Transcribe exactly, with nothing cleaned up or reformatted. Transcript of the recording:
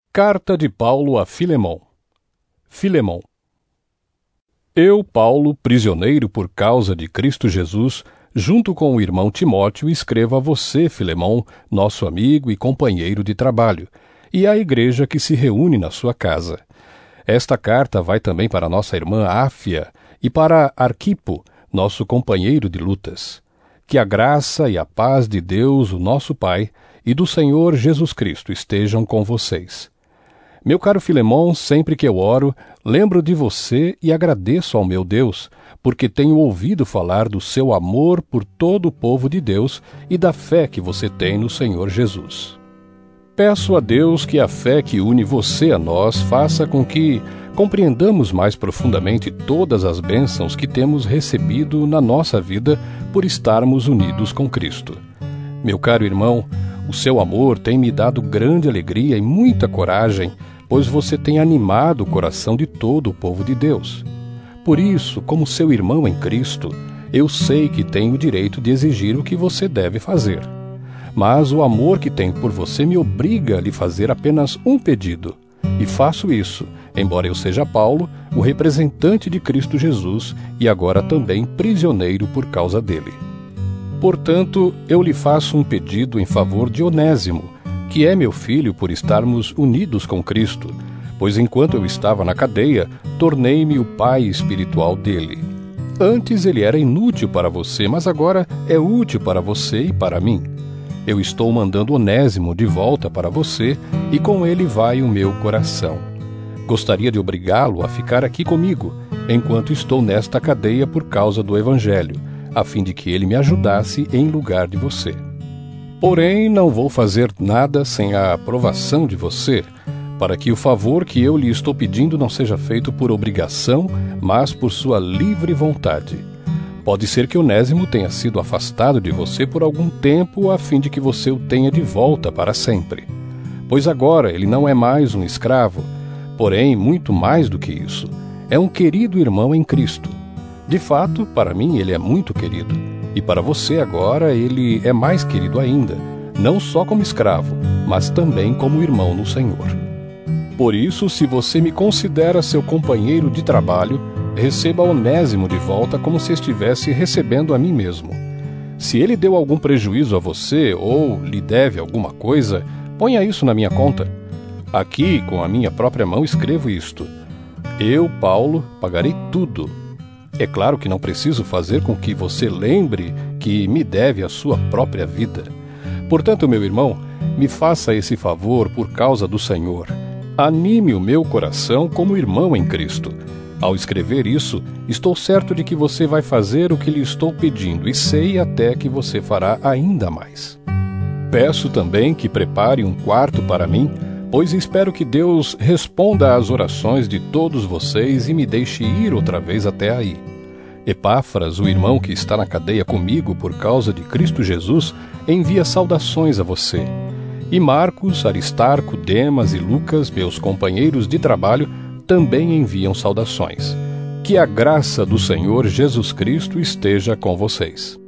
Carta de Paulo a Filemão. Filemão. Eu, Paulo, prisioneiro por causa de Cristo Jesus, junto com o irmão Timóteo, escrevo a você, Filemão, nosso amigo e companheiro de trabalho, e à igreja que se reúne na sua casa. Esta carta vai também para nossa irmã Áfia e para Arquipo, nosso companheiro de lutas. Que a graça e a paz de Deus, o nosso Pai, e do Senhor Jesus Cristo estejam com vocês. Meu caro Filemão, sempre que eu oro, lembro de você e agradeço ao meu Deus, porque tenho ouvido falar do seu amor por todo o povo de Deus e da fé que você tem no Senhor Jesus. Peço a Deus que a fé que une você a nós faça com que compreendamos mais profundamente todas as bênçãos que temos recebido na nossa vida por estarmos unidos com Cristo. Meu caro irmão, o seu amor tem me dado grande alegria e muita coragem, pois você tem animado o coração de todo o povo de Deus. Por isso, como seu irmão em Cristo, eu sei que tenho o direito de exigir o que você deve fazer. Mas o amor que tenho por você me obriga a lhe fazer apenas um pedido. E faço isso, embora eu seja Paulo, o representante de Cristo Jesus e agora também prisioneiro por causa dele. Portanto, eu lhe faço um pedido em favor de Onésimo, que é meu filho por estarmos unidos com Cristo, pois enquanto eu estava na cadeia, tornei-me o pai espiritual dele. Antes ele era inútil para você, mas agora é útil para você e para mim. Eu estou mandando Onésimo de volta para você e com ele vai o meu coração. Gostaria de obrigá-lo a ficar aqui comigo, enquanto estou nesta cadeia por causa do Evangelho, a fim de que ele me ajudasse em lugar de você. Porém, não vou fazer nada sem a aprovação de você, para que o favor que eu lhe estou pedindo não seja feito por obrigação, mas por sua livre vontade. Pode ser que Onésimo tenha sido afastado de você por algum tempo, a fim de que você o tenha de volta para sempre. Pois agora ele não é mais um escravo, porém, muito mais do que isso, é um querido irmão em Cristo. De fato, para mim ele é muito querido, e para você agora ele é mais querido ainda, não só como escravo, mas também como irmão no Senhor. Por isso, se você me considera seu companheiro de trabalho, receba Onésimo de volta como se estivesse recebendo a mim mesmo. Se ele deu algum prejuízo a você ou lhe deve alguma coisa, ponha isso na minha conta. Aqui, com a minha própria mão, escrevo isto. Eu, Paulo, pagarei tudo. É claro que não preciso fazer com que você lembre que me deve a sua própria vida. Portanto, meu irmão, me faça esse favor por causa do Senhor. Anime o meu coração como irmão em Cristo. Ao escrever isso, estou certo de que você vai fazer o que lhe estou pedindo e sei até que você fará ainda mais. Peço também que prepare um quarto para mim, pois espero que Deus responda às orações de todos vocês e me deixe ir outra vez até aí. Epáfras, o irmão que está na cadeia comigo por causa de Cristo Jesus, envia saudações a você. E Marcos, Aristarco, Demas e Lucas, meus companheiros de trabalho, também enviam saudações. Que a graça do Senhor Jesus Cristo esteja com vocês.